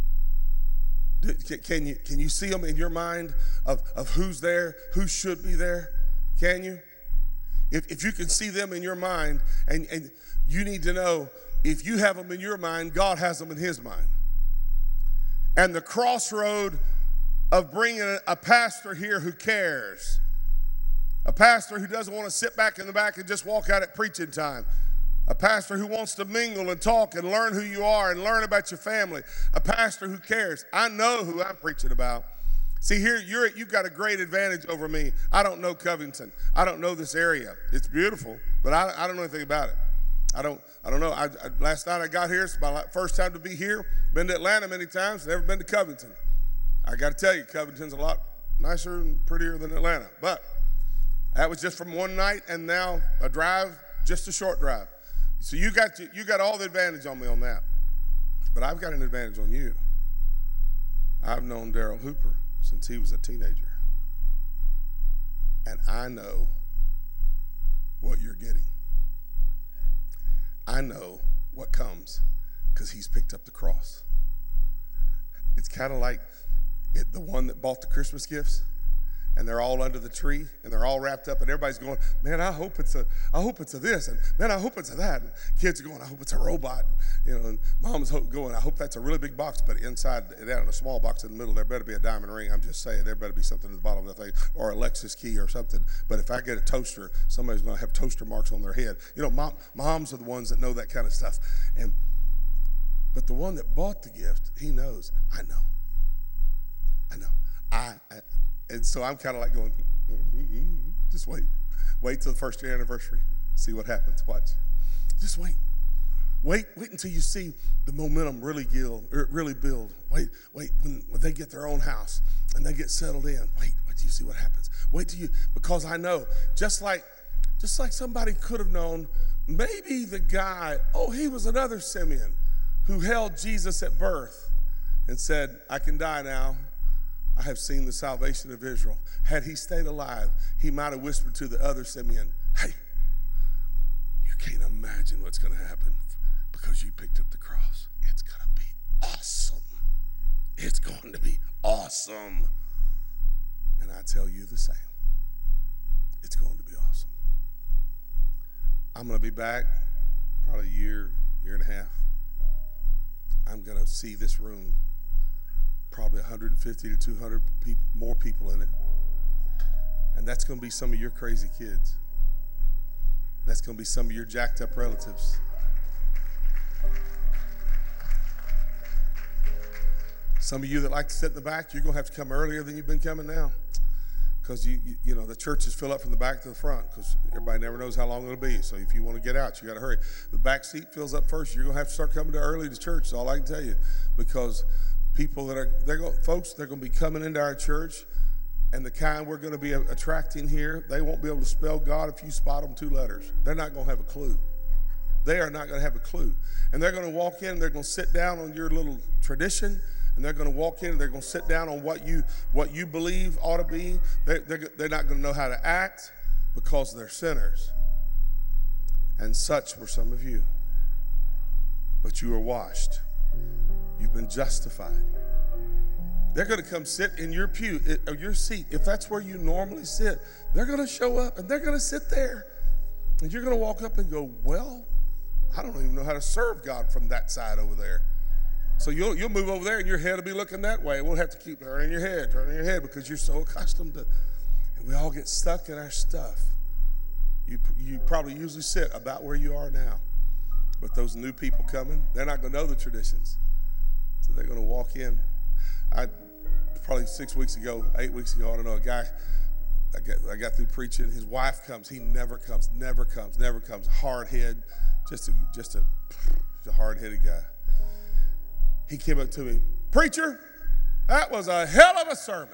Can you, can you see them in your mind of, of who's there, who should be there? Can you? If, if you can see them in your mind, and, and you need to know, if you have them in your mind, God has them in his mind. And the crossroad of bringing a, a pastor here who cares, a pastor who doesn't want to sit back in the back and just walk out at preaching time, a pastor who wants to mingle and talk and learn who you are and learn about your family, a pastor who cares. I know who I'm preaching about. See, here, you're, you've got a great advantage over me. I don't know Covington. I don't know this area. It's beautiful, but I, I don't know anything about it. I don't I don't know. I, I, last night I got here. It's my first time to be here. Been to Atlanta many times. Never been to Covington. I got to tell you, Covington's a lot nicer and prettier than Atlanta. But that was just from one night, and now a drive, just a short drive. So you got to, you got all the advantage on me on that. But I've got an advantage on you. I've known Daryl Hooper since he was a teenager. And I know what you're getting. I know what comes because he's picked up the cross. It's kind of like it, the one that bought the Christmas gifts, and they're all under the tree, and they're all wrapped up, and everybody's going, man, I hope it's a, I hope it's a this, and man, I hope it's a that. And kids are going, I hope it's a robot, and, you know, and mom's going, I hope that's a really big box, but inside, down in a small box in the middle, there better be a diamond ring. I'm just saying, there better be something at the bottom of the thing, or a Lexus key or something. But if I get a toaster, somebody's going to have toaster marks on their head. You know, mom, moms are the ones that know that kind of stuff. And but the one that bought the gift, he knows. I know. I know. I. I And so I'm kind of like going, mm-hmm, just wait. Wait till the first year anniversary. See what happens. Watch. Just wait. Wait wait until you see the momentum really build. Really build. Wait, wait. When, when they get their own house and they get settled in, wait, wait till you see what happens. Wait till you, because I know, just like, just like somebody could have known maybe the guy, oh, he was another Simeon who held Jesus at birth and said, I can die now. I have seen the salvation of Israel. Had he stayed alive, he might have whispered to the other Simeon, hey, you can't imagine what's going to happen because you picked up the cross. It's going to be awesome. It's going to be awesome. And I tell you the same. It's going to be awesome. I'm going to be back probably a year, year and a half. I'm going to see this room, probably one hundred fifty to two hundred people, more people in it. And that's going to be some of your crazy kids. That's going to be some of your jacked up relatives. Some of you that like to sit in the back, you're going to have to come earlier than you've been coming now. Because, you, you you know, the churches fill up from the back to the front because everybody never knows how long it'll be. So if you want to get out, you got to hurry. The back seat fills up first. You're going to have to start coming to early to church is all I can tell you. Because people that are, they're going, folks, they're going to be coming into our church, and the kind we're going to be attracting here, they won't be able to spell God if you spot them two letters. They're not going to have a clue. They are not going to have a clue. And they're going to walk in, and they're going to sit down on your little tradition, and they're going to walk in and they're going to sit down on what you what you believe ought to be. They're, they're, they're not going to know how to act because they're sinners. And such were some of you. But you were washed. You've been justified. They're going to come sit in your pew, or your seat. If that's where you normally sit, they're going to show up and they're going to sit there. And you're going to walk up and go, well, I don't even know how to serve God from that side over there. So you'll you'll move over there and your head will be looking that way. We'll have to keep turning your head, turning your head because you're so accustomed to, and we all get stuck in our stuff. You you probably usually sit about where you are now. But those new people coming, they're not going to know the traditions. So they're going to walk in. I probably six weeks ago, eight weeks ago, I don't know, a guy, I got, I got through preaching. His wife comes. He never comes, never comes, never comes. Hard head, just a, just a, just a hard-headed guy. He came up to me, preacher, that was a hell of a sermon.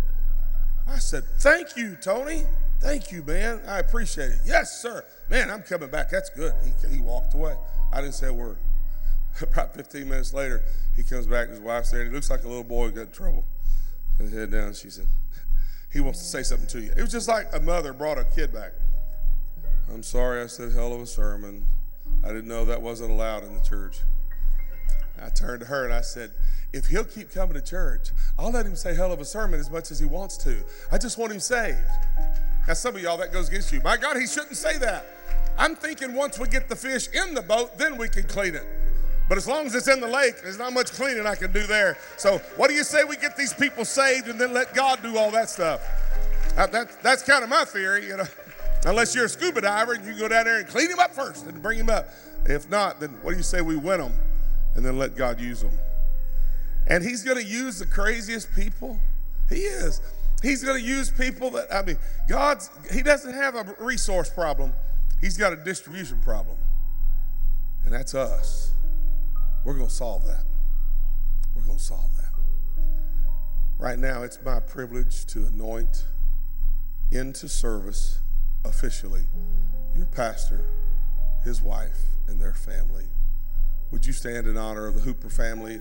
I said, thank you, Tony. Thank you, man. I appreciate it. Yes, sir. Man, I'm coming back. That's good. He, he walked away. I didn't say a word. About fifteen minutes later, he comes back. His wife's there. And he looks like a little boy who got in trouble. His head down. She said, he wants to say something to you. It was just like a mother brought a kid back. I'm sorry I said hell of a sermon. I didn't know that wasn't allowed in the church. I turned to her and I said, if he'll keep coming to church, I'll let him say hell of a sermon as much as he wants to. I just want him saved. Now, some of y'all, that goes against you. My God, he shouldn't say that. I'm thinking once we get the fish in the boat, then we can clean it. But as long as it's in the lake, there's not much cleaning I can do there. So what do you say we get these people saved and then let God do all that stuff? That, that, that's kind of my theory, you know. Unless you're a scuba diver and you go down there and clean him up first and bring him up. If not, then what do you say we win them and then let God use them? And he's going to use the craziest people. He is. He's going to use people that, I mean, God's, he doesn't have a resource problem. He's got a distribution problem. And that's us. We're going to solve that. We're going to solve that. Right now, it's my privilege to anoint into service officially your pastor, his wife, and their family. Would you stand in honor of the Hooper family?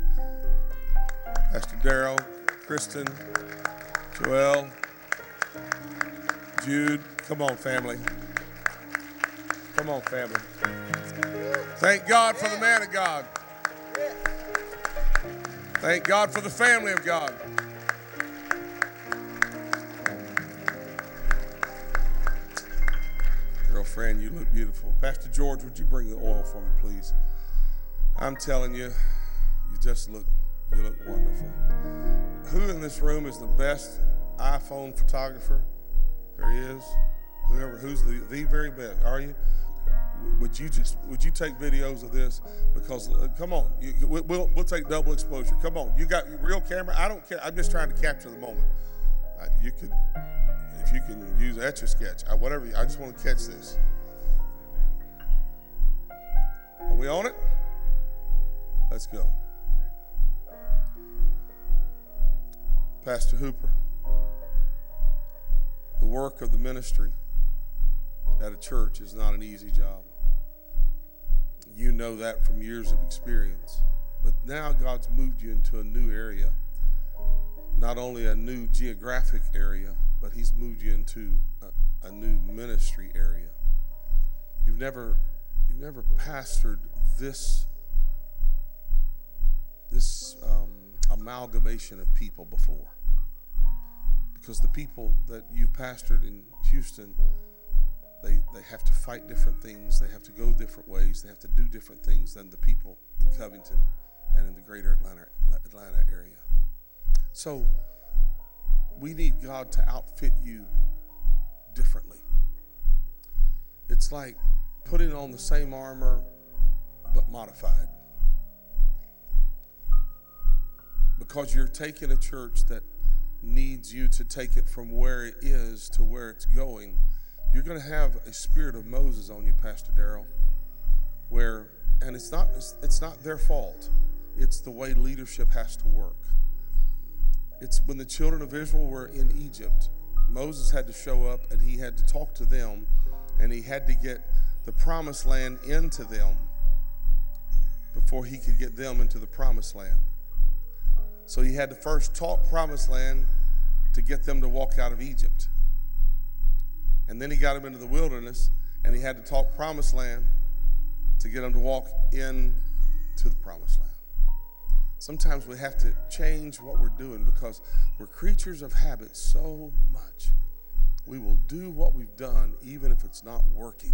Pastor Darrell, Kristen, Joel, Jude. Come on, family. Come on, family. Thank God for the man of God. Thank God for the family of God. Girlfriend, you look beautiful. Pastor George, would you bring the oil for me, please? I'm telling you, you just look, you look wonderful. Who in this room is the best iPhone photographer there is? Whoever, who's the, the very best? Are you? Would you just, would you take videos of this? Because, uh, come on, you, we'll, we'll take double exposure. Come on, you got real camera? I don't care. I'm just trying to capture the moment. Uh, you could, if you can use Etch-a-Sketch, I, whatever, I just want to catch this. Are we on it? Let's go. Pastor Hooper, the work of the ministry at a church is not an easy job. you know that from years of experience. But now God's moved you into a new area. Not only a new geographic area, but he's moved you into a, a new ministry area. You've never, you've never pastored this, this um, amalgamation of people before. Because the people that you've pastored in Houston, they, they have to fight different things. They have to go different ways. They have to do different things than the people in Covington and in the greater Atlanta, Atlanta area. So we need God to outfit you differently. It's like putting on the same armor but modified. Because you're taking a church that needs you to take it from where it is to where it's going. You're going to have a spirit of Moses on you, Pastor Darrell, where, and it's not, it's, it's not their fault. It's the way leadership has to work. It's when the children of Israel were in Egypt, Moses had to show up and he had to talk to them, and he had to get the promised land into them before he could get them into the promised land. So he had to first talk promised land to get them to walk out of Egypt. And then he got them into the wilderness, and he had to talk promised land to get them to walk into the promised land. Sometimes we have to change what we're doing because we're creatures of habit so much. We will do what we've done even if it's not working.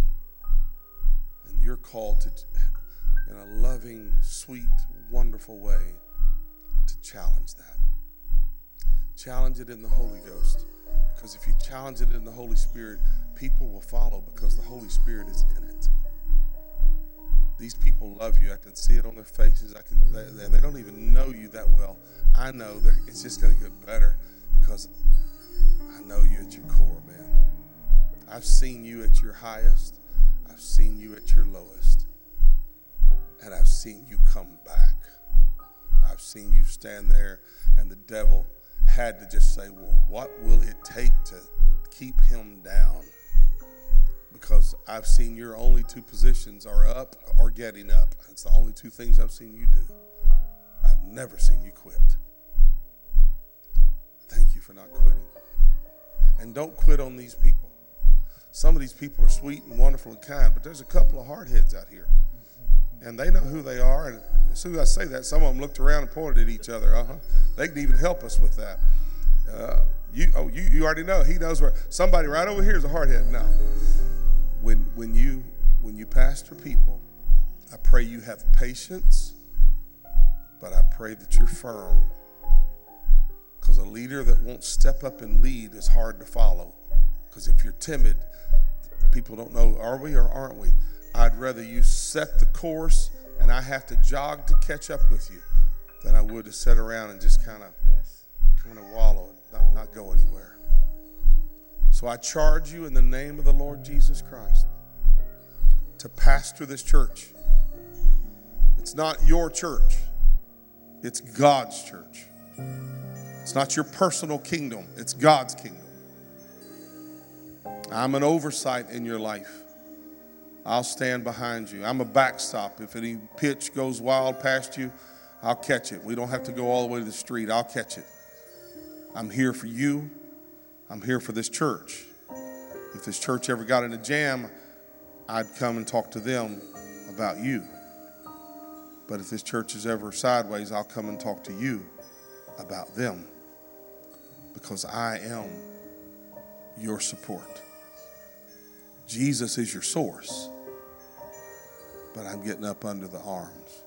And you're called to, in a loving, sweet, wonderful way, to challenge that. Challenge it in the Holy Ghost. Because if you challenge it in the Holy Spirit, people will follow because the Holy Spirit is in it. These people love you. I can see it on their faces. I can. They, they don't even know you that well. I know it's just going to get better because I know you at your core, man. I've seen you at your highest. I've seen you at your lowest. And I've seen you come back. I've seen you stand there, and the devil had to just say, well, what will it take to keep him down? Because I've seen your only two positions are up or getting up. That's the only two things I've seen you do. I've never seen you quit. Thank you for not quitting. And don't quit on these people. Some of these people are sweet and wonderful and kind, but there's a couple of hardheads out here. And they know who they are. And as soon as I say that, some of them looked around and pointed at each other. Uh-huh. They can even help us with that. Uh, you, oh, you, you already know. He knows where. Somebody right over here is a hardhead. Now, when when you when you pastor people, I pray you have patience, but I pray that you're firm. Because a leader that won't step up and lead is hard to follow. Because if you're timid, people don't know, are we or aren't we? I'd rather you set the course and I have to jog to catch up with you than I would to sit around and just kind of yes. kind of wallow and not, not go anywhere. So I charge you in the name of the Lord Jesus Christ to pastor this church. It's not your church. It's God's church. It's not your personal kingdom. It's God's kingdom. I'm an oversight in your life. I'll stand behind you. I'm a backstop. If any pitch goes wild past you, I'll catch it. We don't have to go all the way to the street. I'll catch it. I'm here for you. I'm here for this church. If this church ever got in a jam, I'd come and talk to them about you. But if this church is ever sideways, I'll come and talk to you about them. Because I am your support. Jesus is your source, but I'm getting up under the arms.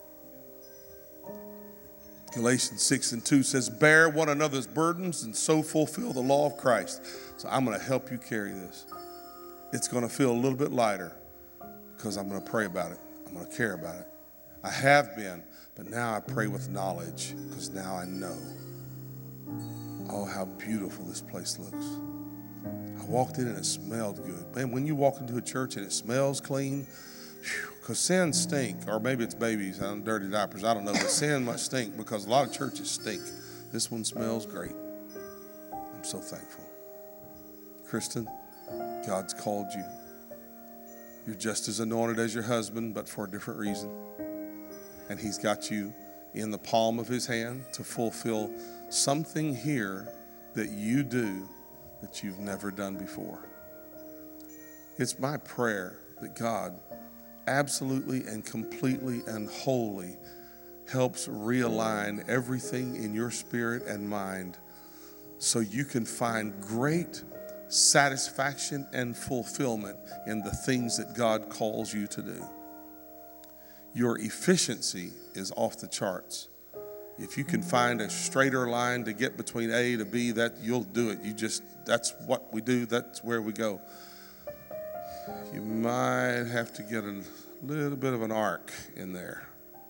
Galatians six and two says, bear one another's burdens and so fulfill the law of Christ. So I'm going to help you carry this. It's going to feel a little bit lighter because I'm going to pray about it. I'm going to care about it. I have been, but now I pray with knowledge because now I know. Oh, how beautiful this place looks. I walked in and it smelled good. Man, when you walk into a church and it smells clean, because sin stink, or maybe it's babies and dirty diapers, I don't know, but sin must stink because a lot of churches stink. This one smells great. I'm so thankful. Kristen, God's called you. You're just as anointed as your husband, but for a different reason. And he's got you in the palm of his hand to fulfill something here that you do that you've never done before. It's my prayer that God absolutely and completely and wholly helps realign everything in your spirit and mind so you can find great satisfaction and fulfillment in the things that God calls you to do. Your efficiency is off the charts. If you can find a straighter line to get between A to B, that you'll do it. You just, that's what we do. That's where we go. You might have to get a little bit of an arc in there,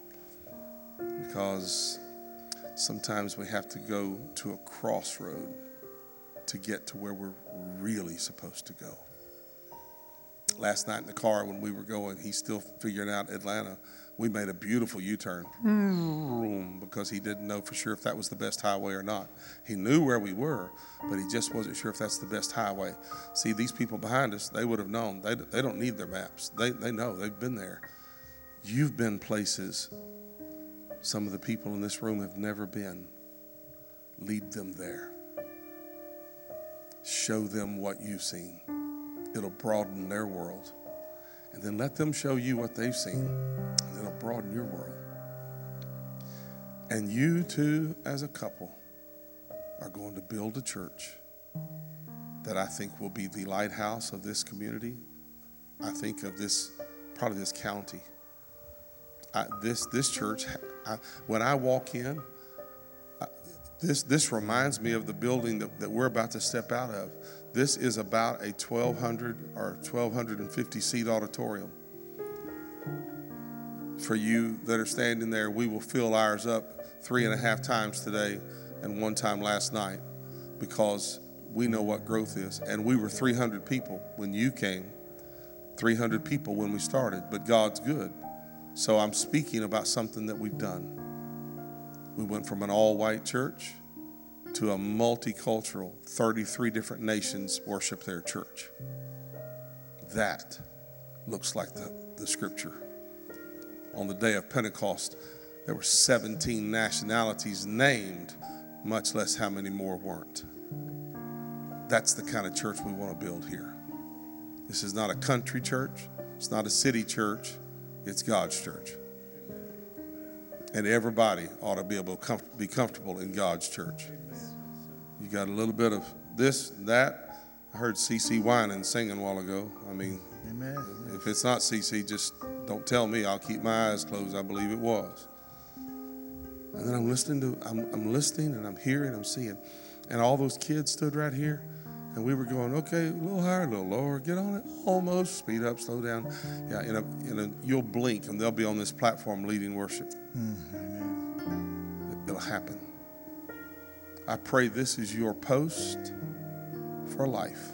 because sometimes we have to go to a crossroad to get to where we're really supposed to go. Last night in the car when we were going, he's still figuring out Atlanta. We made a beautiful U-turn because he didn't know for sure if that was the best highway or not. He knew where we were, but he just wasn't sure if that's the best highway. See, these people behind us, they would have known. They, they don't need their maps. They, they know. They've been there. You've been places some of the people in this room have never been. Lead them there. Show them what you've seen. It'll broaden their world. And then let them show you what they've seen. And it'll broaden your world. And you two, as a couple, are going to build a church that I think will be the lighthouse of this community. I think of this, probably this county. I, this this church, I, when I walk in, I, this this reminds me of the building that, that we're about to step out of. This is about a twelve hundred or twelve fifty seat auditorium. For you that are standing there, we will fill ours up three and a half times today and one time last night, because we know what growth is. And we were three hundred people when you came, three hundred people when we started, but God's good. So I'm speaking about something that we've done. We went from an all-white church to a multicultural, thirty-three different nations worship their church. That looks like the, the scripture. On the day of Pentecost, there were seventeen nationalities named, much less how many more weren't. That's the kind of church we want to build here. This is not a country church. It's not a city church. It's God's church. And everybody ought to be able to com- be comfortable in God's church. You got a little bit of this and that. I heard C C whining, singing a while ago. I mean, Amen. If it's not C C, just don't tell me. I'll keep my eyes closed. I believe it was. And then I'm listening to, I'm, I'm listening and I'm hearing, I'm seeing. And all those kids stood right here. And we were going, okay, a little higher, a little lower, get on it, almost, speed up, slow down. Yeah, in a, in a, you'll blink and they'll be on this platform leading worship. Mm, It'll happen. I pray this is your post for life.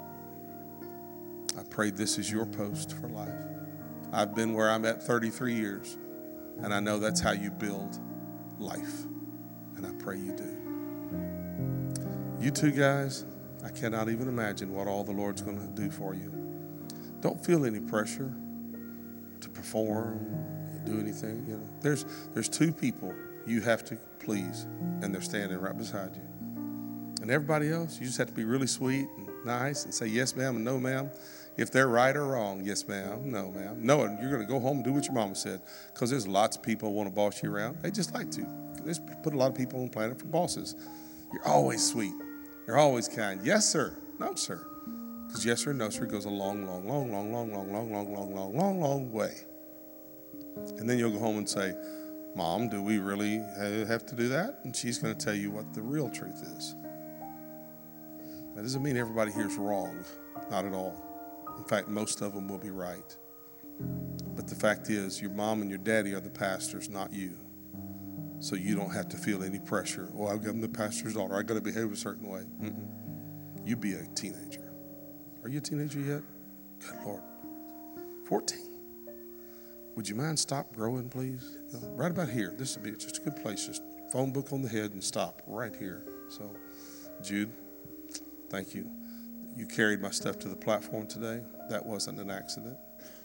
I pray this is your post for life. I've been where I'm at thirty-three years, and I know that's how you build life, and I pray you do. You two guys, I cannot even imagine what all the Lord's going to do for you. Don't feel any pressure to perform, do anything. You know, there's there's two people you have to please, and they're standing right beside you. And everybody else, you just have to be really sweet and nice and say yes, ma'am, and no, ma'am. If they're right or wrong, yes, ma'am, no, ma'am. No, and you're going to go home and do what your mama said, because there's lots of people who want to boss you around. They just like to. There's put a lot of people on the planet for bosses. You're always sweet. You're always kind. Yes, sir. No, sir. Because yes, sir, no, sir goes a long, long, long, long, long, long, long, long, long, long, long, long way. And then you'll go home and say, Mom, do we really have to do that? And she's going to tell you what the real truth is. That doesn't mean everybody here is wrong. Not at all. In fact, most of them will be right. But the fact is, your mom and your daddy are the pastors, not you. So you don't have to feel any pressure. Oh, I'm the pastor's daughter. I got to behave a certain way. Mm-mm. You be a teenager. Are you a teenager yet? Good Lord. fourteen. Would you mind stop growing, please? You know, right about here. This would be just a good place. Just phone book on the head and stop right here. So, Jude, thank you. You carried my stuff to the platform today. That wasn't an accident.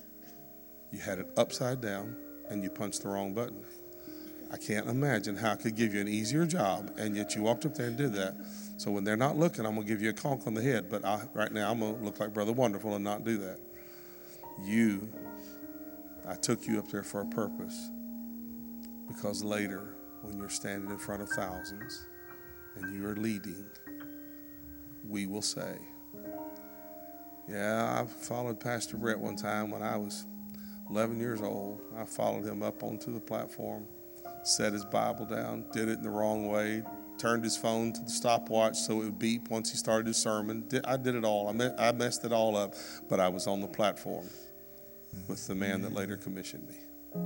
You had it upside down, and you punched the wrong button. I can't imagine how I could give you an easier job, and yet you walked up there and did that. So when they're not looking, I'm going to give you a conk on the head. But I, right now, I'm going to look like Brother Wonderful and not do that. You, I took you up there for a purpose. Because later, when you're standing in front of thousands and you are leading, we will say, yeah, I followed Pastor Brett one time when I was eleven years old. I followed him up onto the platform, set his Bible down, did it in the wrong way, turned his phone to the stopwatch so it would beep once he started his sermon. I did it all. I, me- I messed it all up, but I was on the platform with the man that later commissioned me.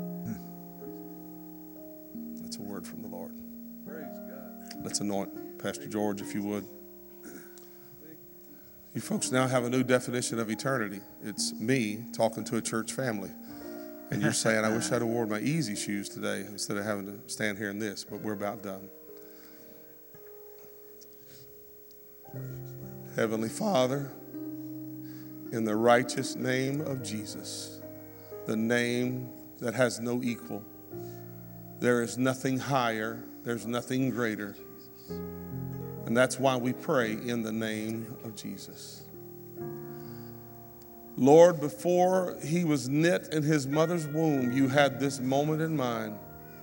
That's a word from the Lord. Praise God. Let's anoint Pastor George, if you would. You folks now have a new definition of eternity. It's me talking to a church family. And you're saying, I wish I'd have worn my easy shoes today instead of having to stand here in this, but we're about done. Heavenly Father, in the righteous name of Jesus, the name that has no equal, there is nothing higher, there's nothing greater. And that's why we pray in the name of Jesus. Lord, before he was knit in his mother's womb, you had this moment in mind.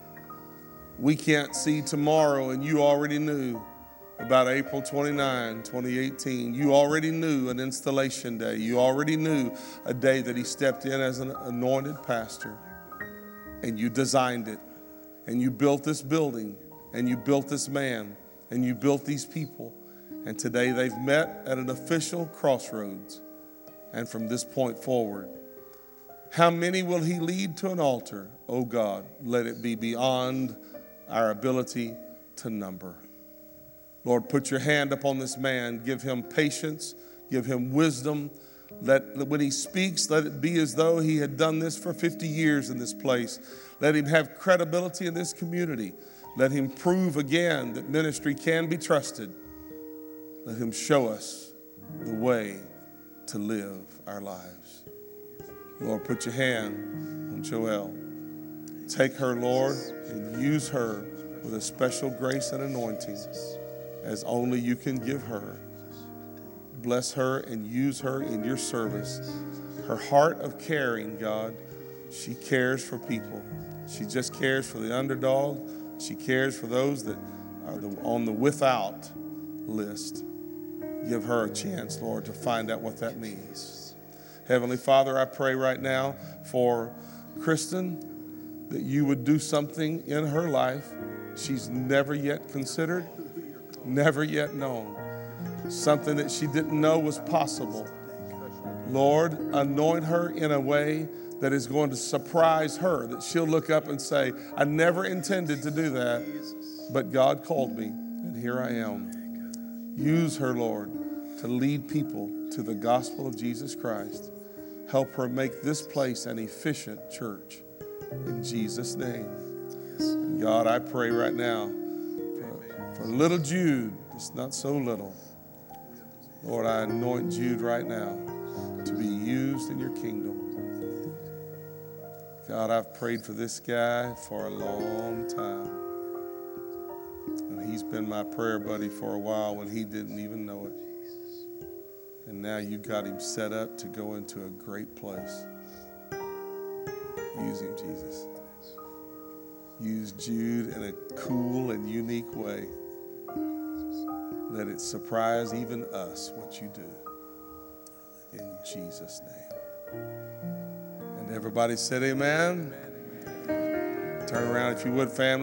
We can't see tomorrow, and you already knew about April twenty-ninth, twenty eighteen. You already knew an installation day. You already knew a day that he stepped in as an anointed pastor. And you designed it. And you built this building. And you built this man. And you built these people. And today they've met at an official crossroads. And from this point forward, how many will he lead to an altar? Oh God, let it be beyond our ability to number. Lord, put your hand upon this man. Give him patience. Give him wisdom. Let, when he speaks, let it be as though he had done this for fifty years in this place. Let him have credibility in this community. Let him prove again that ministry can be trusted. Let him show us the way to live our lives. Lord, put your hand on Joelle. Take her, Lord, and use her with a special grace and anointing as only you can give her. Bless her and use her in your service. Her heart of caring, God, she cares for people. She just cares for the underdog. She cares for those that are the, on the without list. Give her a chance, Lord, to find out what that means. Heavenly Father, I pray right now for Kristen that you would do something in her life she's never yet considered, never yet known. Something that she didn't know was possible. Lord, anoint her in a way that is going to surprise her, that she'll look up and say, I never intended to do that, but God called me, and here I am. Use her, Lord, to lead people to the gospel of Jesus Christ. Help her make this place an efficient church. In Jesus' name. And God, I pray right now for, for little Jude, it's not so little. Lord, I anoint Jude right now to be used in your kingdom. God, I've prayed for this guy for a long time. And he's been my prayer buddy for a while when he didn't even know it. And now you got him set up to go into a great place. Use him, Jesus. Use Jude in a cool and unique way. Let it surprise even us what you do. In Jesus' name. And everybody said amen. Turn around if you would, family.